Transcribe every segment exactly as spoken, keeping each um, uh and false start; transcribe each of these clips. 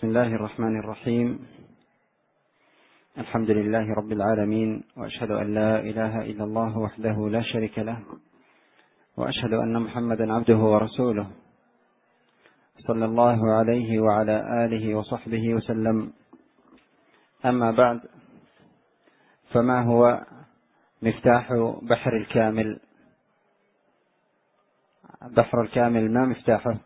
بسم الله الرحمن الرحيم. الحمد لله رب العالمين، وأشهد أن لا إله إلا الله وحده لا شريك له، وأشهد أن محمدا عبده ورسوله، صلى الله عليه وعلى آله وصحبه وسلم. أما بعد، فما هو مفتاح بحر الكامل؟ بحر الكامل ما مفتاحه؟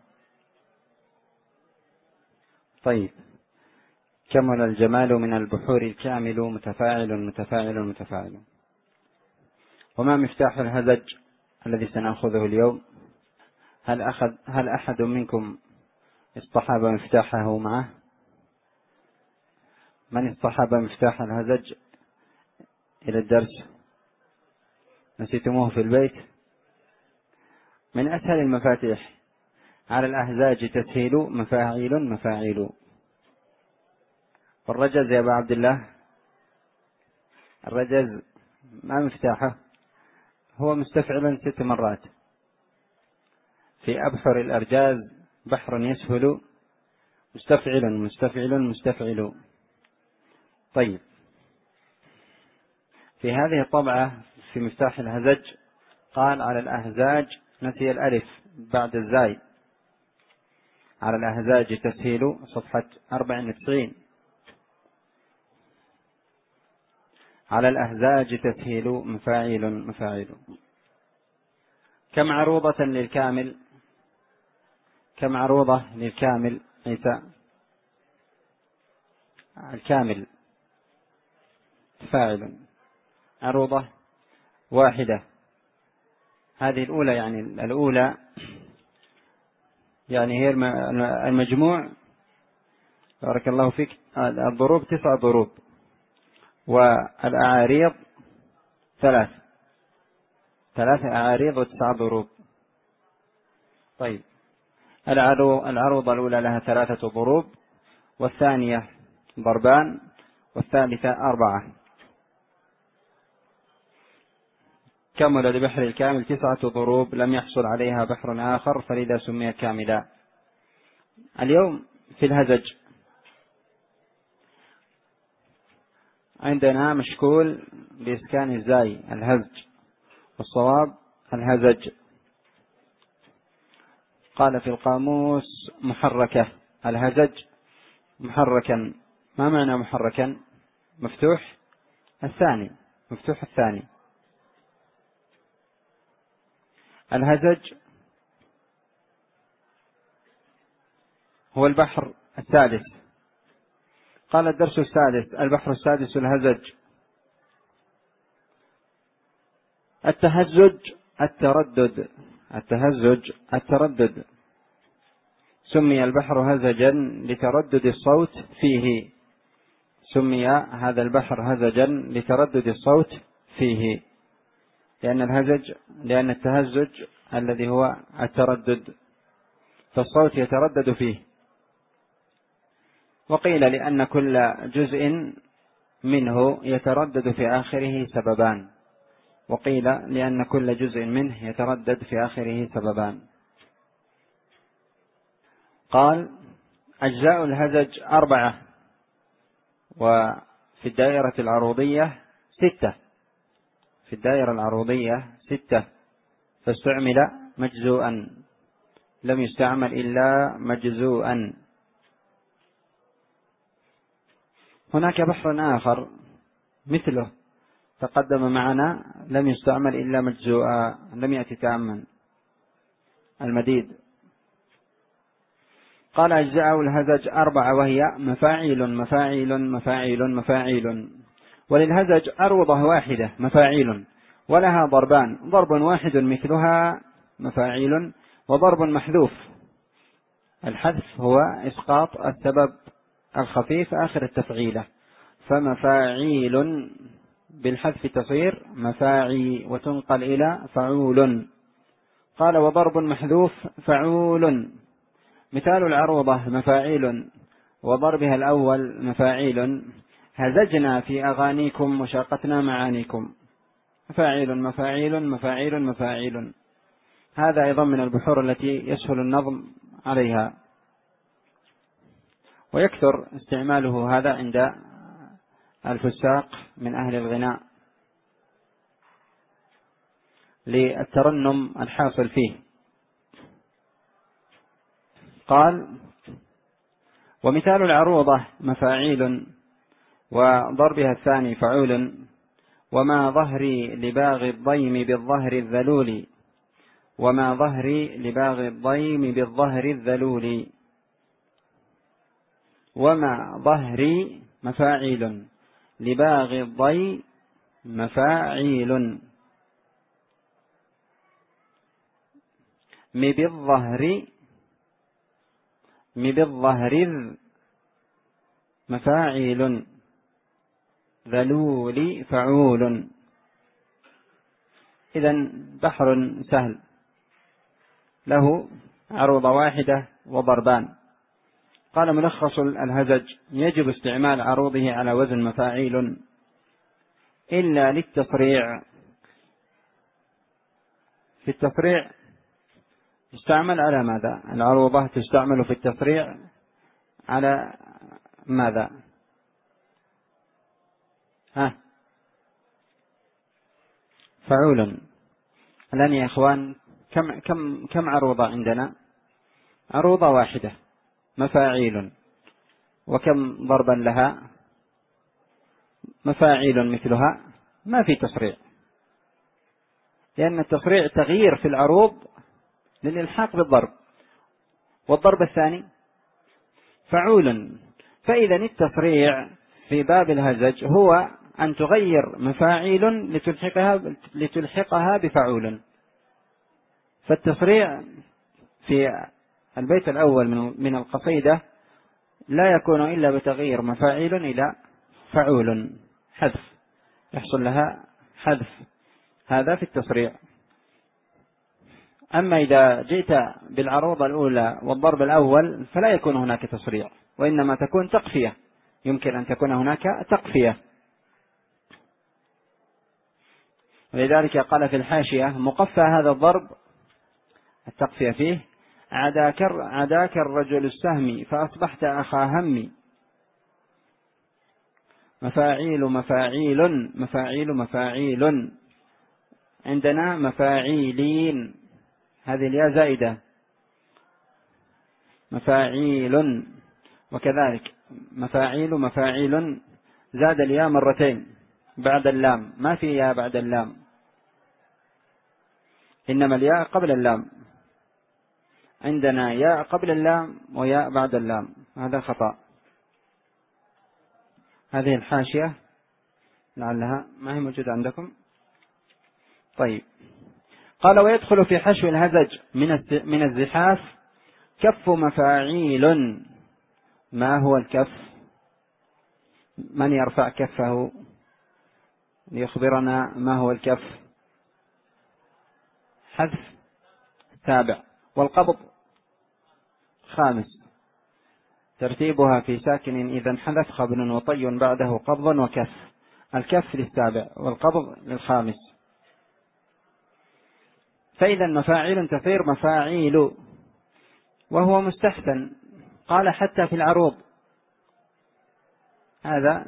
طيب، كمل الجمال من البحور الكامل، متفاعل متفاعل متفاعل. وما مفتاح الهزج الذي سنأخذه اليوم؟ هل أخذ هل أحد منكم اصطحب مفتاحه معه؟ من اصطحب مفتاح الهزج إلى الدرس؟ نسيتموه في البيت؟ من أسهل المفاتيح على الأهزاج تسهيل، مفاعيل مفاعيل. والرجز يا أبا عبد الله، الرجز ما مفتاحه؟ هو مستفعل ست مرات. في أبحر الأرجاز بحر يسهل، مستفعل مستفعل مستفعل. طيب، في هذه الطبعة في مفتاح الهزج قال على الأهزاج، نسي الألف بعد الزاي، على الأهزاج تسهيل، صفحة أربع وتسعين. على الأهزاج تسهيل، مفاعيل مفاعيل. كم عروضة للكامل؟ كم عروضة للكامل عيسى؟ الكامل فاعل، عروضة واحدة. هذه الأولى، يعني الأولى يعني هي المجموع. بارك الله فيك. الضروب تسع ضروب، والأعاريض ثلاث ثلاث أعاريض وتسع ضروب. طيب، العروضة الأولى لها ثلاثة ضروب، والثانية ضربان، والثالثة أربعة. كمل لبحر الكامل تسعة ضروب لم يحصل عليها بحر آخر، فلذا سمي كاملا. اليوم في الهزج عندنا مشكول بإسكان الزاي، الهزج، والصواب الهزج. قال في القاموس محركة، الهزج محركا. ما معنى محركا؟ مفتوح الثاني، مفتوح الثاني. الهزج هو البحر السادس. قال الدرس السادس، البحر السادس الهزج. التهزج التردد، التهزج التردد. سمي البحر هزجا لتردد الصوت فيه، سمي هذا البحر هزجا لتردد الصوت فيه، لأن الهزج لأن التهزج الذي هو التردد، فالصوت يتردد فيه. وقيل لأن كل جزء منه يتردد في آخره سببان، وقيل لأن كل جزء منه يتردد في آخره سببان. قال أجزاء الهزج أربعة، وفي الدائرة العروضية ستة، في الدائرة العروضية ستة، فاستعمل مجزوءا، لم يستعمل إلا مجزوءا. هناك بحر آخر مثله تقدم معنا، لم يستعمل إلا مجزوءا، لم يأتي تاما، المديد. قال أجزاء الهزج أربعة، وهي مفاعيل مفاعيل مفاعيل مفاعيل. وللهزج عروضة واحدة مفاعيل، ولها ضربان، ضرب واحد مثلها مفاعيل، وضرب محذوف. الحذف هو إسقاط السبب الخفيف آخر التفعيلة، فمفاعيل بالحذف تصير مفاعي وتنقل إلى فعول. قال وضرب محذوف فعول. مثال العروضة مفاعيل، وضربها الأول مفاعيل. هزجنا في أغانيكم وشاقتنا معانيكم، مفاعيل مفاعيل مفاعيل مفاعيل. هذا أيضا من البحور التي يسهل النظم عليها. ويكثر استعماله هذا عند الفساق من أهل الغناء للترنم الحاصل فيه. قال: ومثال العروضة مفاعيل، وضربها الثاني فعول، وما ظهري لباغي الضيم بالظهر الذلول، وما ظهري لباغي الضيم بالظهر الذلول، وما ظهري مفاعيل، لباغي الضي مفاعيل، م بالظهر م بالظهر مفاعيل، ذلول فعول. إذن بحر سهل له عروضة واحدة وضربان. قال: ملخص الهزج: يجب استعمال عروضه على وزن مفاعيل إلا للتصريع. في التصريع تستعمل على ماذا؟ العروضة تستعمل في التصريع على ماذا؟ ها فعول. الآن يا إخوان كم كم كم عروضة عندنا؟ عروضة واحدة مفاعيل. وكم ضربا لها؟ مفاعيل مثلها. ما في تصريع، لأن التصريع تغيير في العروض للإلحاق بالضرب، والضرب الثاني فعول. فإذا التصريع في باب الهزج هو أن تغير مفاعيل لتلحقها لتلحقها بفعول. فالتصريع في البيت الأول من القصيدة لا يكون إلا بتغيير مفاعيل إلى فعول، حذف، يحصل لها حذف. هذا في التصريع. أما إذا جئت بالعروضة الأولى والضرب الأول فلا يكون هناك تصريع، وإنما تكون تقفية. يمكن أن تكون هناك تقفية. ولذلك قال في الحاشية: مقفى هذا الضرب، التقفية فيه: عداك, عداك الرجل السهم فأصبحت أخا همي. مفاعيل مفاعيل مفاعيل مفاعيل. عندنا مفاعيلين، هذه الياء زائدة، مفاعيل. وكذلك مفاعيل مفاعيل زاد الياء مرتين بعد اللام، ما في ياء بعد اللام، إنما الياء قبل اللام. عندنا ياء قبل اللام وياء بعد اللام، هذا خطأ. هذه الحاشية لعلها ما هي موجودة عندكم. طيب. قال: ويدخل في حشو الهزج من الزحاف كف مفاعيل. ما هو الكف؟ من يرفع كفه ليخبرنا ما هو الكف؟ حذف تابع. والقبض خامس، ترتيبها في ساكن إذا حذف خبل وطي بعده قبض وكف. الكف للتابع والقبض للخامس. فإذا مفاعيل تصير مفاعيل، وهو مستحسن. قال: حتى في العروض. هذا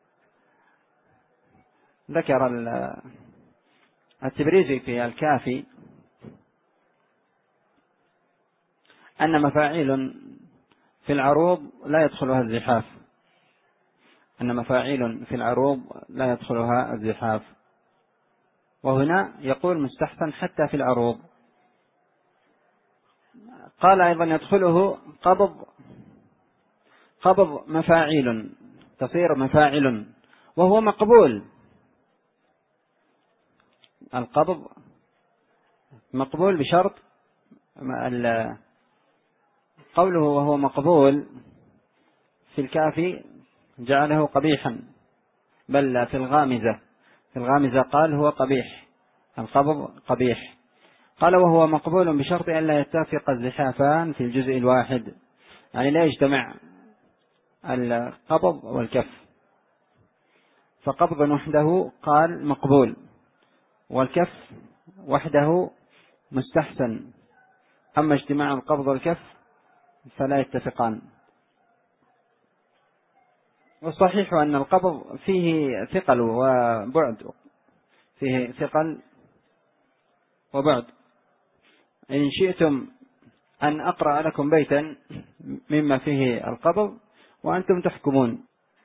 ذكر التبريزي في الكافي أن مفاعيل في العروض لا يدخلها الزحاف، أن مفاعيل في العروض لا يدخلها الزحاف. وهنا يقول مستحسن حتى في العروض. قال أيضا: يدخله قبض قبض مفاعيل، تصير مفاعل، وهو مقبول. القبض مقبول بشرط قوله وهو مقبول في الكافي جعله قبيحا، بل في الغامزة في الغامزة قال هو قبيح، القبض قبيح. قال: وهو مقبول بشرط أن لا يتفق الزحافان في الجزء الواحد، يعني لا يجتمع القبض والكف. فقبض وحده قال مقبول، والكف وحده مستحسن. أما اجتماع القبض والكف فلا يتفقان. والصحيح أن القبض فيه ثقل وبعد، فيه ثقل وبعد. إن شئتم أن أقرأ لكم بيتا مما فيه القبض وأنتم تحكمون.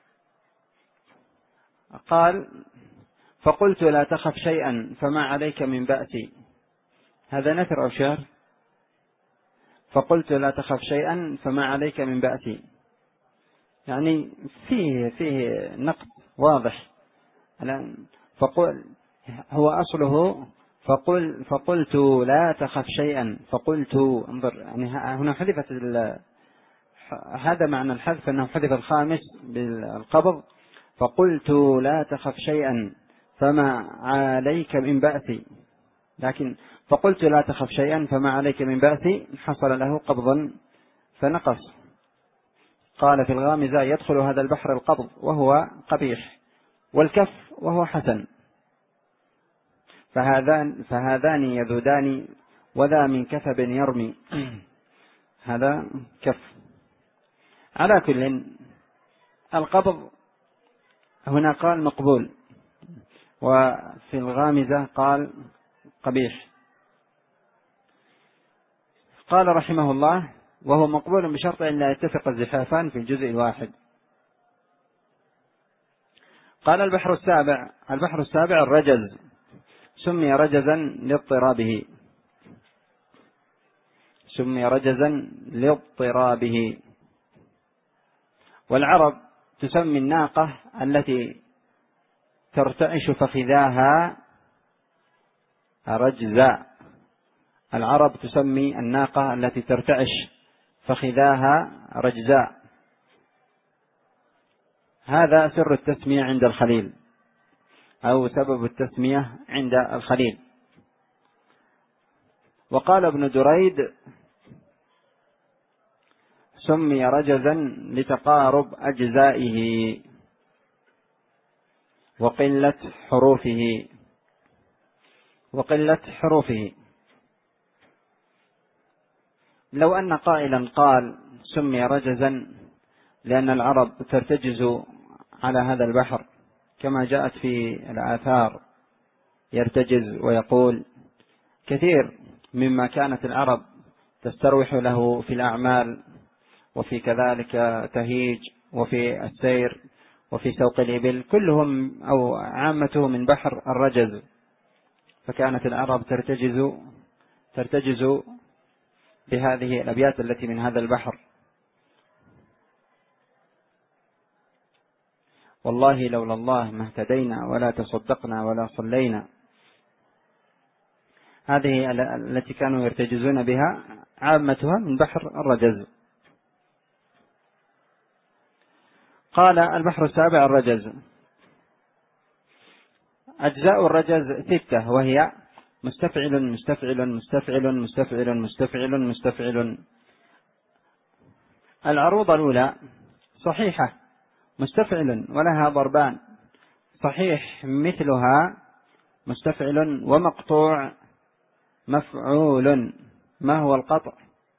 قال: فقلت لا تخف شيئا فما عليك من بأسي. هذا نثر أو شعر؟ فقلت لا تخف شيئا فما عليك من بأسي، يعني فيه فيه نقد واضح. فقل هو أصله فقل فقلت لا تخف شيئا، فقلت انظر، يعني هنا حذفت هذا معنى الحذف، أنه حذف الخامس بالقبض. فقلت لا تخف شيئا فما عليك من بأسي، لكن فقلت لا تخف شيئا فما عليك من بأسي حصل له قبضا فنقص. قال في الغامزة: يدخل هذا البحر القبض وهو قبيح، والكف وهو حسن، فهذان, فهذان يذودان وذا من كثب يرمي. هذا كف. على كل، القبض هنا قال مقبول، وفي الغامزة قال قبيح. قال رحمه الله: وهو مقبول بشرط أن لا يتفق الزحافان في الجزء الواحد. قال البحر السابع: البحر السابع الرجز، سمي رجزا لاضطرابه، سمي رجزا لاضطرابه. والعرب تسمي الناقة التي ترتعش فخذاها رجزا. العرب تسمي الناقة التي ترتعش فخذاها رجزاء. هذا سر التسمية عند الخليل، أو سبب التسمية عند الخليل. وقال ابن دريد: سمي رجزا لتقارب أجزائه وقلة حروفه، وقلة حروفه. لو أن قائلا قال: سمي رجزا لأن العرب ترتجز على هذا البحر، كما جاءت في الآثار يرتجز ويقول كثير مما كانت العرب تستروح له في الأعمال، وفي كذلك تهيج، وفي السير، وفي سوق الإبل، كلهم أو عامته من بحر الرجز. فكانت العرب ترتجز ترتجز بهذه الأبيات التي من هذا البحر: والله لولا الله ما اهتدينا ولا تصدقنا ولا صلينا. هذه التي كانوا يرتجزون بها عامتها من بحر الرجز. قال البحر السابع الرجز. أجزاء الرجز ستة، وهي مستفعل مستفعل مستفعل مستفعل مستفعل مستفعل. العروض الأولى صحيحة مستفعل ولها ضربان، صحيح مثلها مستفعل ومقطوع مفعول. ما هو القطع؟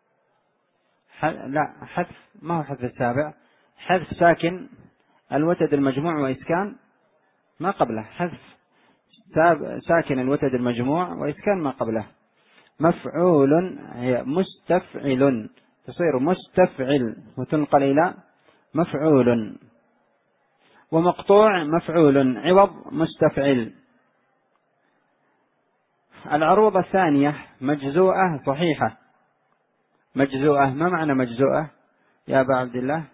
لا، حذف. ما هو حذف السابع؟ حذف ساكن الوتد المجموع وإسكان ما قبله، حذف ساكن الوتد المجموع وإسكان ما قبله. مفعول هي مستفعل، تصير مستفعل وتنقل إلى مفعول. ومقطوع مفعول عوض مستفعل. العروض الثانية مجزوءة صحيحة. مجزوءة، ما معنى مجزوءة يا أبا عبد الله؟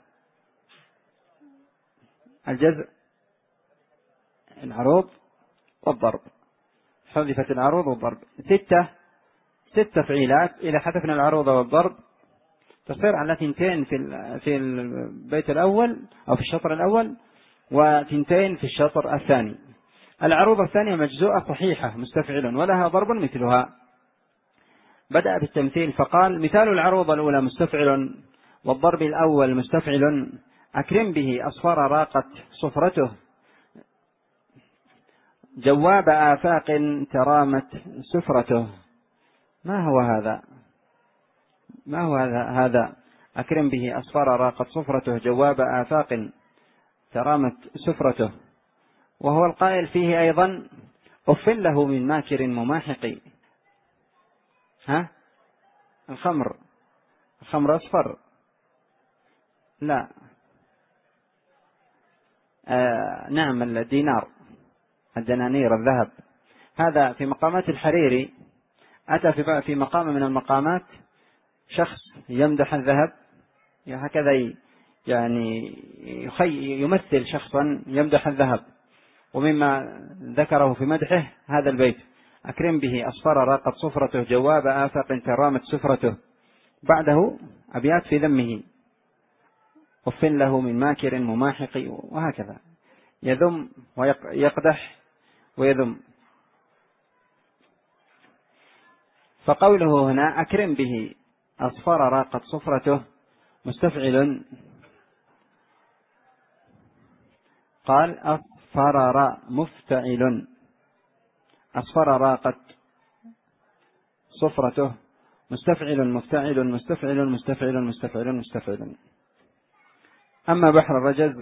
الجزء العروض والضرب، حذفت العروض والضرب. ستة ست تفعيلات إذا حذفنا العروض والضرب تصير على ثنتين في في البيت الأول أو في الشطر الأول، وثنتين في الشطر الثاني. العروض الثانية مجزوءة صحيحة مستفعل ولها ضرب مثلها. بدأ بالتمثيل فقال: مثال العروض الأولى مستفعل، والضرب الأول مستفعل، أكرم به أصفر راقت صفرته، جواب آفاق ترامت سفرته. ما هو هذا؟ ما هو هذا؟ هذا أكرم به أصفر راقت صفرته جواب آفاق ترامت سفرته، وهو القائل فيه أيضا أف له من ماكر مماحق. ها الخمر، الخمر أصفر، لا آه نعم الدينار، الدنانير، الذهب. هذا في مقامات الحريري أتى في في مقام من المقامات شخص يمدح الذهب، هكذا يعني يمثل شخصا يمدح الذهب، ومما ذكره في مدحه هذا البيت: أكرم به أصفر راقت صفرته، جواب آفاق ترامت سفرته. بعده أبيات في ذمه: أف له من ماكر مماحق، وهكذا يذم ويقدح ويذم. فقوله هنا أكرم به أصفر راقت صفرته مستفعل، قال أصفر را مفتعل، أصفر راقت صفرته مستفعل مفتعل مستفعل مستفعل مستفعل مستفعل. أما بحر الرجز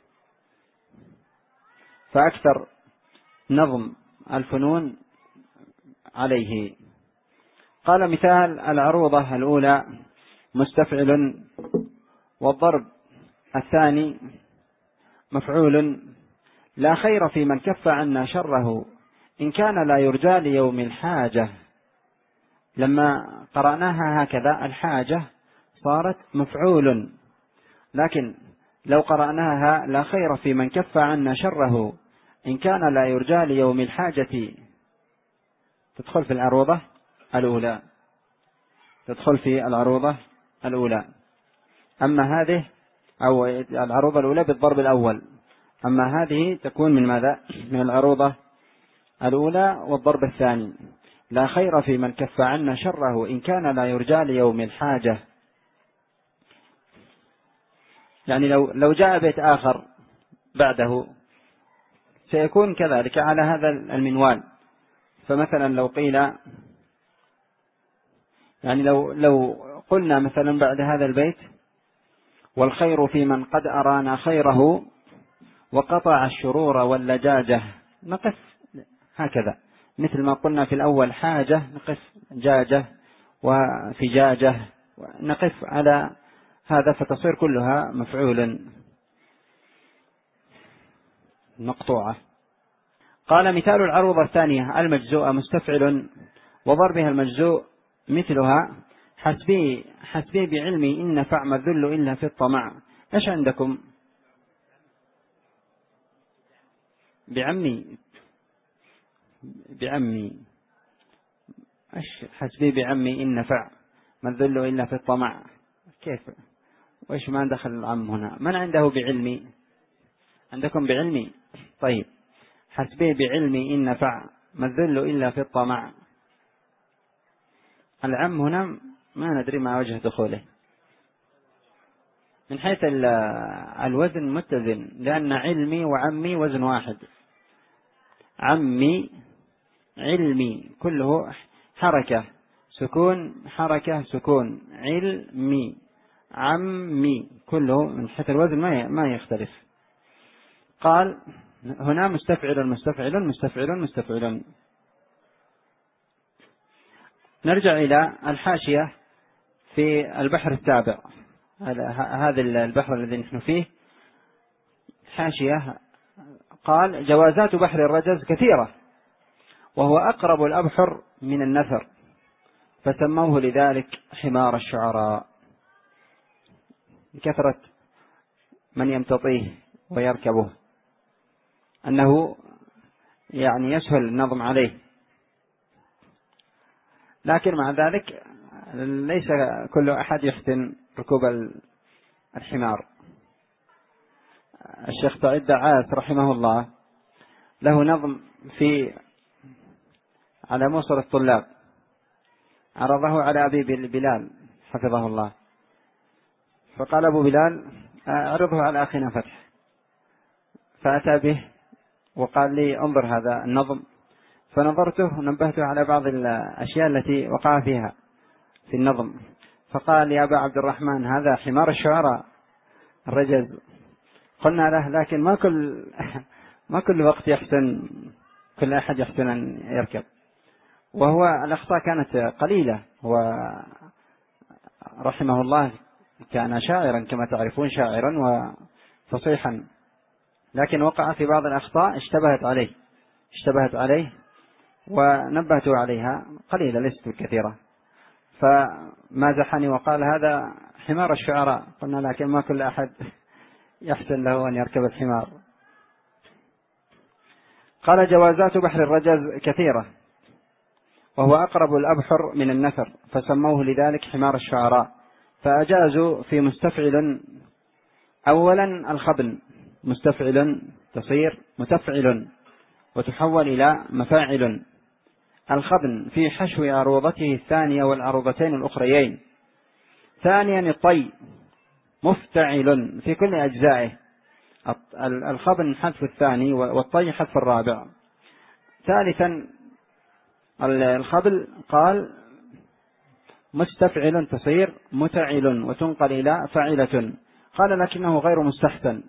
فأكثر نظم الفنون عليه. قال مثال العروضة الأولى مستفعل، والضرب الثاني مفعول: لا خير في من كف عنا شره إن كان لا يرجى ليوم الحاجة. لما قرأناها هكذا الحاجة صارت مفعول، لكن لو قرأناها لا خير في من كف عنا شره إن كان لا يرجى ليوم الحاجة تدخل في العروضة الأولى، تدخل في العروضة الأولى. أما هذه أو العروضة الأولى بالضرب الأول، أما هذه تكون من ماذا؟ من العروضة الأولى والضرب الثاني: لا خير في من كف عنا شره إن كان لا يرجى ليوم الحاجة. يعني لو لو جاء بيت آخر بعده سيكون كذلك على هذا المنوال. فمثلا لو قيل، يعني لو لو قلنا مثلا بعد هذا البيت: والخير في من قد أرانا خيره وقطع الشرور واللجاجة، نقف هكذا مثل ما قلنا في الأول: حاجة نقف جاجة وفجاجة، نقف على هذا فتصير كلها مفعول مقطوعة. قال مثال العروضة الثانية المجزوءة مستفعل، وضربها المجزوء مثلها: حسبي حسبي بعلمي إن نفع ما الذل إلا في الطمع. إيش عندكم؟ بعمي بعمي إيش حسبي بعمي إن نفع ما الذل إلا في الطمع؟ كيف وإيش ما دخل العم هنا؟ من عنده بعلمي؟ عندكم بعلمي؟ طيب حسبي بعلمي إن نفع ما الذل إلا في الطمع. العم هنا ما ندري ما وجه دخوله. من حيث الوزن متزن، لأن علمي وعمي وزن واحد. عمي علمي كله حركة سكون حركة سكون، علمي عمي كله من حيث الوزن ما يختلف. قال هنا مستفعل مستفعل مستفعل مستفعل. نرجع إلى الحاشية في البحر السابع، هذا البحر الذي نحن فيه حاشية. قال جوازات بحر الرجز كثيرة، وهو أقرب الأبحر من النثر، فسموه لذلك حمار الشعراء، لكثرة من يمتطيه ويركبه، أنه يعني يسهل النظم عليه. لكن مع ذلك ليس كل أحد يحسن ركوب الحمار. الشيخ سعيد دعاس رحمه الله له نظم في على موصل الطلاب، عرضه على أبي بلال حفظه الله، فقال أبو بلال أعرضه على أخينا فتح، فأتى به وقال لي انظر هذا النظم، فنظرته ونبهته على بعض الأشياء التي وقع فيها في النظم، فقال يا أبا عبد الرحمن هذا حمار الشعراء الرجز. قلنا له لكن ما كل ما كل وقت يحسن كل أحد يحسن أن يركب، وهو الأخطاء كانت قليلة. ورحمه الله كان شاعرا كما تعرفون، شاعرا وفصيحا، لكن وقع في بعض الأخطاء اشتبهت عليه اشتبهت عليه ونبهته عليها قليلة ليست كثيرة، فمازحني وقال هذا حمار الشعراء. قلنا لكن ما كل أحد يحسن له أن يركب الحمار. قال جوازات بحر الرجز كثيرة، وهو أقرب الأبحر من النثر، فسموه لذلك حمار الشعراء. فأجازوا في مستفعل أولا الخبن، مستفعل تصير متفعل وتحول إلى مفاعل. الخبن في حشو عروضته الثانية والعروضتين الأخريين. ثانيا الطي مفتعل في كل أجزائه، الخبن حذف الثاني والطي حذف الرابع. ثالثا الخبل قال مستفعل تصير متعل وتنقل إلى فاعلة، قال لكنه غير مستحسن.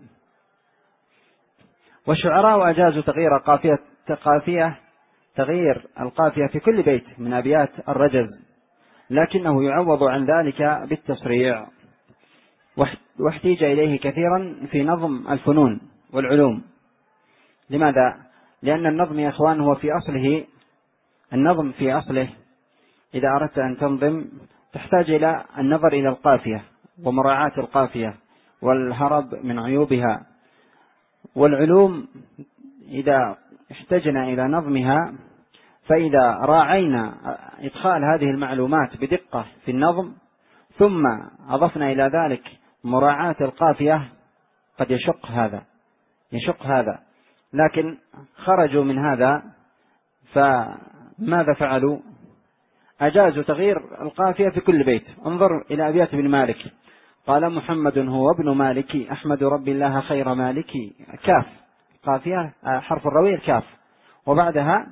والشعراء أجازوا تغيير قافية قافية تغيير القافية في كل بيت من أبيات الرجز، لكنه يعوض عن ذلك بالتسريع، واحتيج إليه كثيرا في نظم الفنون والعلوم. لماذا؟ لأن النظم يا إخوان هو في أصله النظم في أصله إذا أردت أن تنظم تحتاج إلى النظر إلى القافية ومراعاة القافية والهرب من عيوبها. والعلوم إذا احتجنا إلى نظمها، فإذا راعينا إدخال هذه المعلومات بدقة في النظم ثم أضفنا إلى ذلك مراعاة القافية قد يشق هذا يشق هذا لكن خرجوا من هذا، فماذا فعلوا؟ أجازوا تغيير القافية في كل بيت. انظر إلى أبيات ابن مالك، قال محمد هو ابن مالك أحمد رب الله خير مالك، كاف قافية حرف الروي الكاف، وبعدها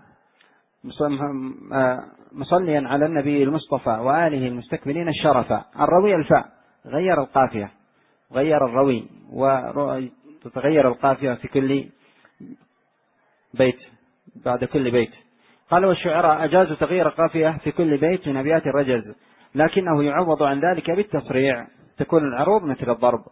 مصليا على النبي المصطفى وآله المستكملين الشرفة، الروي الفاء، غير القافية غير الروي وتتغير القافية في كل بيت بعد كل بيت. قال والشعراء أجازوا تغيير القافية في كل بيت من أبيات الرجز، لكنه يعوض عن ذلك بالتصريع، تكون العروض مثل الضرب،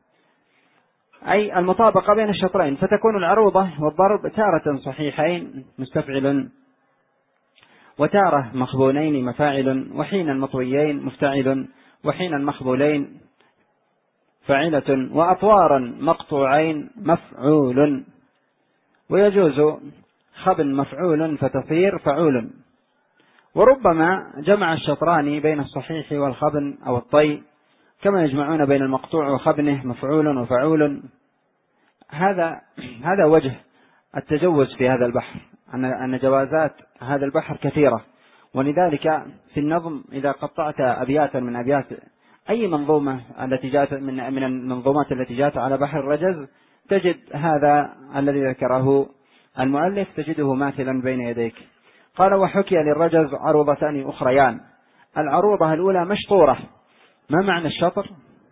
أي المطابقة بين الشطرين، فتكون العروضة والضرب تارة صحيحين مستفعل، وتارة مخبولين مفاعل، وحينا مطويين مفتعل، وحينا مخبولين فاعلة، وأطوارا مقطوعين مفعول. ويجوز خبن مفعول فتصير فعول. وربما جمع الشطراني بين الصحيح والخبن أو الطي، كما يجمعون بين المقطوع وخبنه مفعول وفعول. هذا هذا وجه التجوز في هذا البحر، أن جوازات هذا البحر كثيرة. ولذلك في النظم إذا قطعت أبياتا من أبيات أي منظومة التي جاءت من من المنظومات التي جاءت على بحر الرجز، تجد هذا الذي ذكره المؤلف تجده ماثلا بين يديك. قال وحكي للرجز عروضتان أخريان. العروضة الأولى مشطورة. ما معنى الشطر؟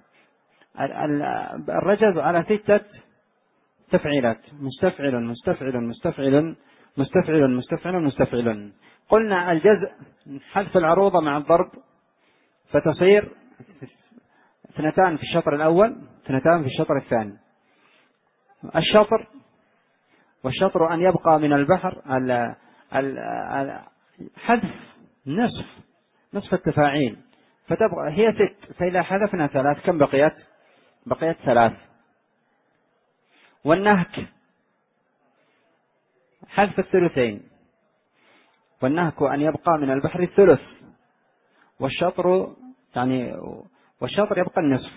الرجز على ستة تفعيلات، مستفعل مستفعل مستفعل مستفعل مستفعل مستفعل. قلنا الجزء حذف العروضة مع الضرب فتصير اثنتان في الشطر الأول اثنتان في الشطر الثاني. الشطر والشطر أن يبقى من البحر حذف نصف نصف التفاعيل، فتبقى هي ست، فإذا حذفنا ثلاث كم بقيت؟ بقيت ثلاث. والنهك حذف الثلثين، والنهك أن يبقى من البحر الثلث، والشطر يعني والشطر يبقى النصف.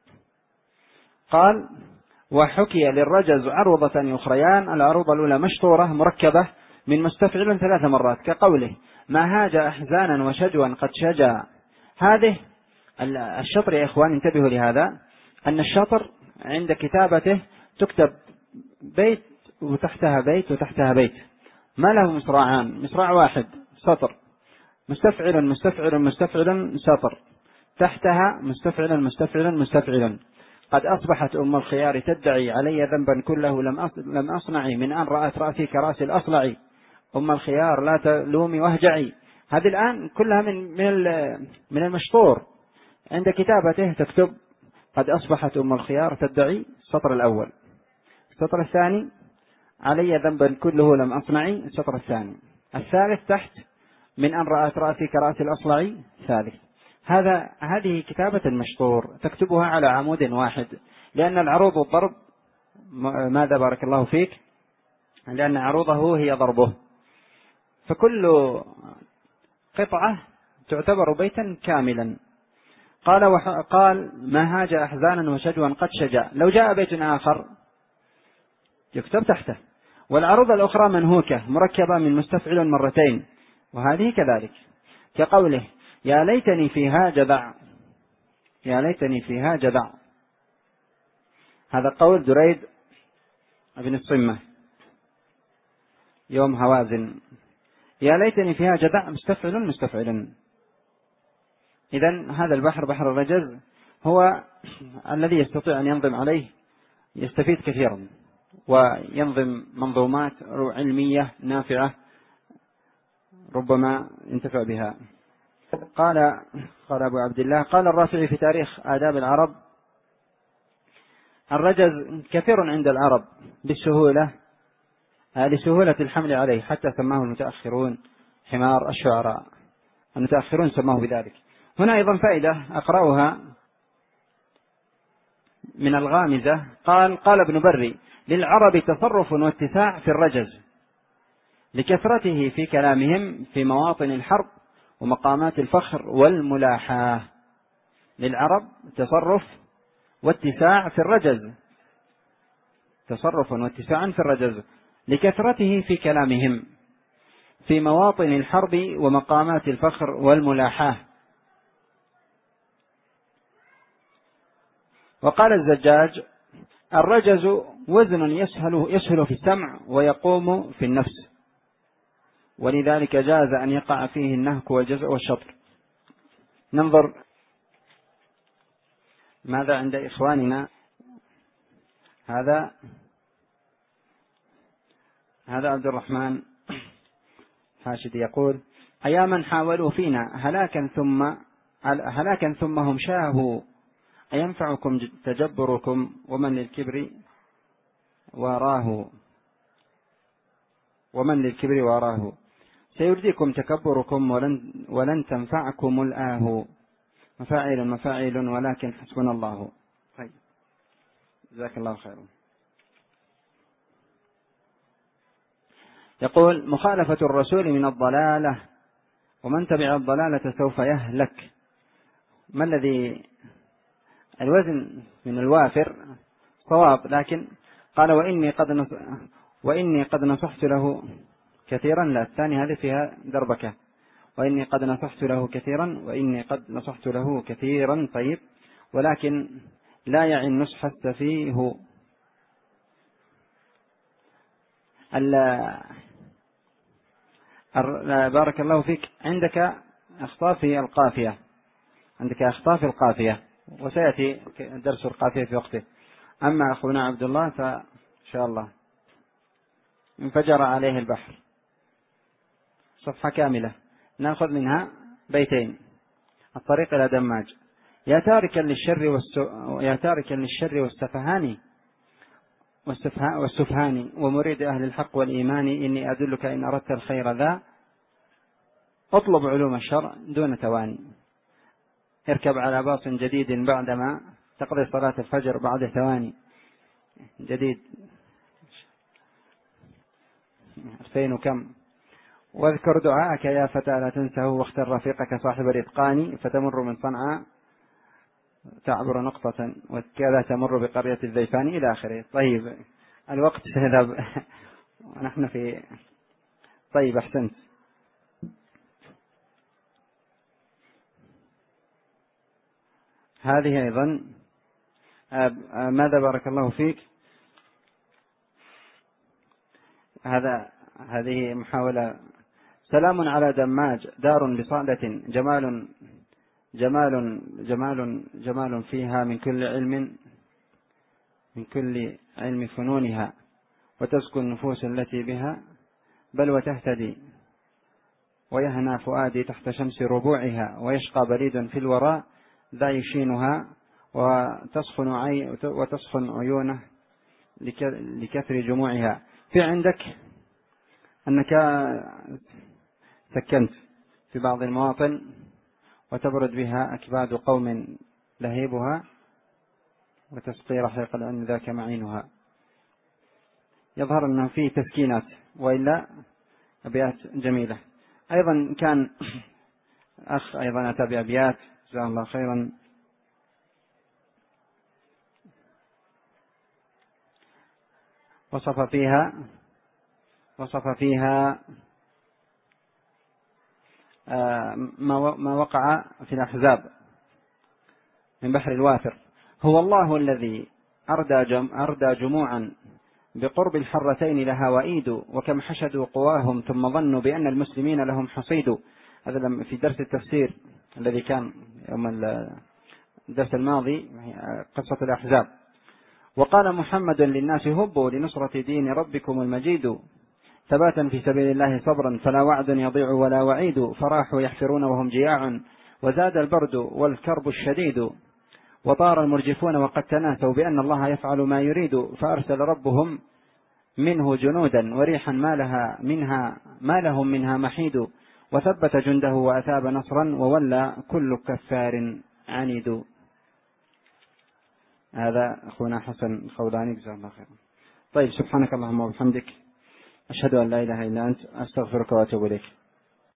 قال وحكي للرجز عروضة أخريان. العروضة الأولى مشطورة مركبة من مستفعل ثلاث مرات، كقوله ما هاج أحزانا وشجوا قد شجا. هذه الشطر يا إخوان انتبهوا لهذا، أن الشطر عند كتابته تكتب بيت وتحتها بيت وتحتها بيت، ما له مصراعان، مصراع واحد سطر، مستفعل مستفعل مستفعل سطر، تحتها مستفعل مستفعل مستفعل. قد أصبحت أم الخيار تدعي علي ذنبا كله لم أصنعي من أن رأت رأسي كرأس الأصلع. أم الخيار لا تلومي واهجعي. هذه الآن كلها من من من المشطور عند كتابته، تكتب قد أصبحت أم الخيار تدعي السطر الأول، السطر الثاني علي ذنبا كله لم أصنعي، السطر الثاني، الثالث تحت من أن رأت رأسي كرأس الأصلع، ثالث. هذا هذه كتابة المشطور تكتبها على عمود واحد، لأن العروض والضرب ماذا بارك الله فيك، لأن عروضه هي ضربه، فكل قطعة تعتبر بيتا كاملا. قال وح... قال ما هاج أحزانا وشجوا قد شجا. لو جاء بيت آخر يكتب تحته. والعروض الأخرى منهوكة مركبة من مستفعل مرتين، وهذه كذلك، كقوله يا ليتني فيها جذع، يا ليتني فيها جذع، هذا قول دريد بن الصمة يوم هوازن. يا ليتني فيها جذع مستفعل مستفعل. إذن هذا البحر بحر الرجز هو الذي يستطيع أن ينظم عليه يستفيد كثيرا، وينظم منظومات علمية نافعة ربما ينتفع بها. قال قال أبو عبد الله قال الرافعي في تاريخ آداب العرب الرجز كثير عند العرب بالسهولة لسهولة الحمل عليه، حتى سماه المتأخرون حمار الشعراء، المتأخرون سماه بذلك. هنا أيضا فائدة أقرأها من الغامزة. قال قال ابن بري للعرب تصرف واتساع في الرجز لكثرته في كلامهم في مواطن الحرب ومقامات الفخر والملاحاة. للعرب تصرف واتساع في الرجز، تصرف واتساع في الرجز لكثرته في كلامهم في مواطن الحرب ومقامات الفخر والملاحاة. وقال الزجاج الرجز وزن يسهل, يسهل في السمع ويقوم في النفس، ولذلك جاز أن يقع فيه النهك والجزع والشطر. ننظر ماذا عند إخواننا. هذا هذا عبد الرحمن حاشد يقول أياما حاولوا فينا هلاكا ثم هلاكا ثم هم شاهوا أينفعكم تجبركم ومن للكبر وراه ومن للكبر وراه سيرديكم تكبركم ولن, ولن تنفعكم الآه مفاعل مفاعل ولكن حسبنا الله. طيب جزاك الله خيرا. يقول مخالفة الرسول من الضلالة ومن تبع الضلالة سوف يهلك. ما الذي الوزن من الوافر صواب، لكن قال وإني قد نص... وإني قد نصحت له كثيرا، لا الثاني هذه فيها دربكة، وإني قد نصحت له كثيرا وإني قد نصحت له كثيرا. طيب ولكن لا يعني النصح السفيه. بارك الله فيك عندك أخطاء في القافية، عندك أخطاء في القافية وسيأتي درس القافية في وقته. أما أخونا عبد الله فإن شاء الله انفجر عليه البحر، صفحة كاملة نأخذ منها بيتين. الطريق إلى دماج يا تاركا للشر والسو... يا تاركا للشر والسفهان والسفهان ومريد أهل الحق والإيمان إني أدلك إن أردت الخير ذا اطلب علوم الشرع دون تواني. اركب على باص جديد بعدما تقضي صلاة الفجر بعد ثواني. جديد ألفين وكم. واذكر دعاءك يا فتى لا تنسه واختر رفيقك صاحب الإتقان فتمر من صنعاء تعبر نقطة وكذا تمر بقرية الذيفان إلى آخره. طيب الوقت يذهب ونحن في طيب أحسنت. هذه أيضا ماذا بارك الله فيك. هذا هذه محاولة. سلام على دماج دار بصالة جمال جمال جمال جمال فيها من كل علم من كل علم فنونها وتزكو النفوس التي بها بل وتهتدي، ويهنى فؤادي تحت شمس ربوعها، ويشقى بريد في الوراء ذا يشينها، وتصفن, عي وتصفن عيونه لكثر جموعها. في عندك أنك سكنت في بعض المواطن وتبرد بها أكباد قوم لهيبها، وتسقي رحيق العلم ذاك معينها. يظهر أنه فيه تسكينات، وإلا أبيات جميلة. أيضا كان أخ أيضا أتى بأبيات جزاه الله خيرا، وصف فيها وصف فيها ما وقع في الأحزاب من بحر الوافر. هو الله الذي أردى جموعا بقرب الحرتين لها وإيد، وكم حشدوا قواهم ثم ظنوا بأن المسلمين لهم حصيد. هذا في درس التفسير الذي كان يوم الدرس الماضي، قصة الأحزاب. وقال محمد للناس هبوا لنصرة دين ربكم المجيد، ثباتا في سبيل الله صبرا فلا وعد يضيع ولا وعيد، فراحوا يحفرون وهم جياع وزاد البرد والكرب الشديد، وطار المرجفون وقد تناسوا بأن الله يفعل ما يريد، فأرسل ربهم منه جنودا وريحا ما لها منها ما لهم منها محيد، وثبت جنده وأثاب نصرا وولى كل كفار عنيد. هذا أخونا حسن الخولاني جزاه الله خيرا. طيب، سبحانك اللهم وبحمدك، أشهد أن لا إله إلا أنت، أستغفرك وأتوب إليك.